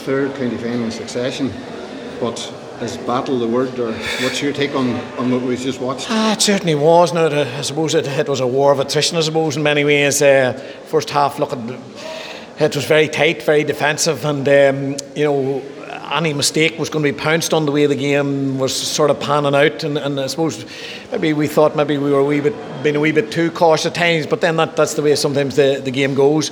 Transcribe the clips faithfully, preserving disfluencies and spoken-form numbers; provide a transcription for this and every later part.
Third county final in succession, but is battle the word, or what's your take on, on what we've just watched? Ah, it certainly was. Now, I suppose it, it was a war of attrition, I suppose, in many ways. Uh, first half, look, it was very tight, very defensive, and um, you know, any mistake was going to be pounced on the way the game was sort of panning out, and, and I suppose maybe we thought maybe we were a wee bit being a wee bit too cautious at times, but then that, that's the way sometimes the, the game goes.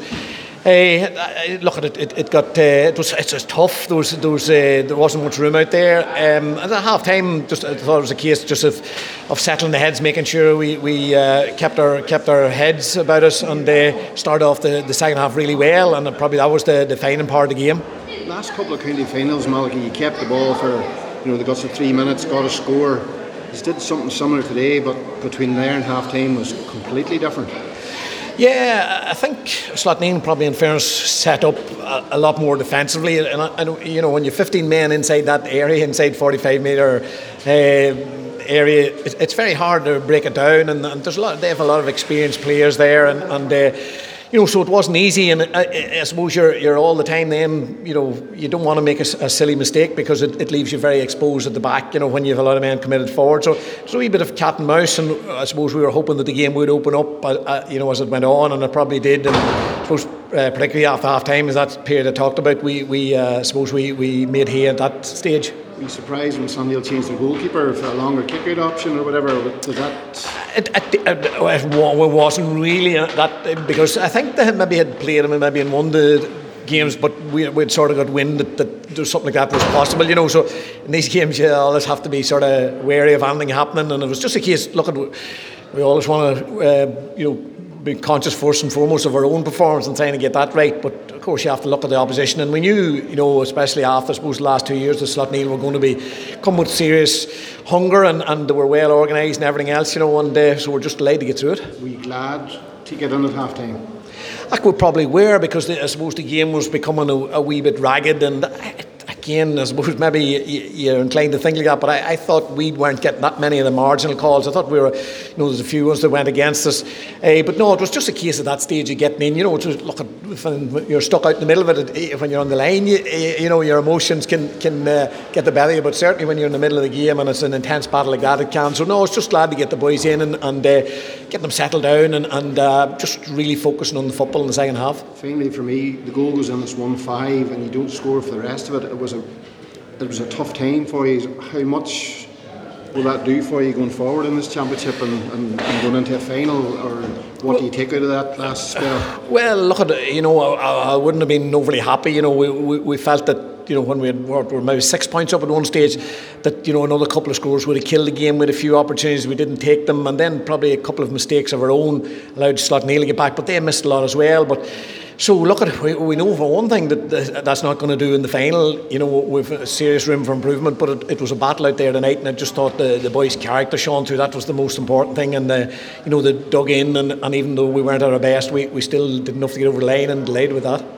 Uh, look at it, it, it got uh, it was it's just tough. There was, there, was, uh, there wasn't much room out there. Um, at half time, just I thought it was a case just of, of settling the heads, making sure we, we uh, kept our kept our heads about us, and uh, started off the, the second half really well, and probably that was the defining part of the game. Last couple of county finals, Malachy, you kept the ball for you know the guts of three minutes, got a score. You did something similar today, but between there and half time was completely different. Yeah, I think Slaughtneil probably, in fairness, set up a, a lot more defensively. And, and you know, when you're fifteen men inside that area, inside forty-five metre uh, area, it, it's very hard to break it down. And, and there's a lot. They have a lot of experienced players there, and. and uh, You know, so it wasn't easy, and I, I suppose you're you're all the time then, you know, you don't want to make a, a silly mistake because it, it leaves you very exposed at the back, you know, when you have a lot of men committed forward. So it's a wee bit of cat and mouse, and I suppose we were hoping that the game would open up, uh, you know, as it went on, and it probably did. And I suppose, uh, particularly after half time, as that period I talked about, we, we uh, suppose we, we made hay at that stage. Were you surprised when Slaughtneil changed the goalkeeper for a longer kick-out option or whatever? Was that... It, it, it, it wasn't really that, because I think they maybe had played him maybe in one of the games, but we, we'd sort of got wind that, that something like that was possible, you know. So in these games, you always have to be sort of wary of anything happening, and it was just a case. Look, at we always want to, uh, you know, be conscious first and foremost of our own performance and trying to get that right. But of course, you have to look at the opposition, and we knew, you know, especially after I suppose the last two years, that Slaughtneil were going to be come with serious hunger, and, and they were well organised and everything else, you know. And uh, so we're just delighted to get through it. Were you glad to get in at half time? I we probably were, because the, I suppose the game was becoming a, a wee bit ragged, and I, again, I suppose maybe you're inclined to think like that, but I, I thought we weren't getting that many of the marginal calls. I thought we were, you know, there's a few ones that went against us, uh, but no, it was just a case at that stage of getting in. You know, it was, look, when you're stuck out in the middle of it, when you're on the line, you, you know, your emotions can can uh, get the better of you, but certainly when you're in the middle of the game and it's an intense battle like that, it can. So no, I was just glad to get the boys in and, and uh, get them settled down, and, and uh, just really focusing on the football in the second half. Finally, for me, the goal goes in, it's one five, and you don't score for the rest of it. It was a it was a tough time for you. How much will that do for you going forward in this championship and, and, and going into a final, or what well, do you take out of that last spell? Well, look at it, you know, I, I wouldn't have been overly happy. You know, we, we, we felt that, you know, when we had, were maybe six points up at one stage, that, you know, another couple of scores would have killed the game. with a few opportunities, we didn't take them, and then probably a couple of mistakes of our own allowed Slaughtneil to get back, but they missed a lot as well. But so look at it, we, we know for one thing that that's not going to do in the final. You know, we've a serious room for improvement, but it, it was a battle out there tonight, and I just thought the, the boys' character shone through. That was the most important thing, and the, you know, they dug in, and, and even though we weren't at our best, we, we still did enough to get over the line, and delighted with that.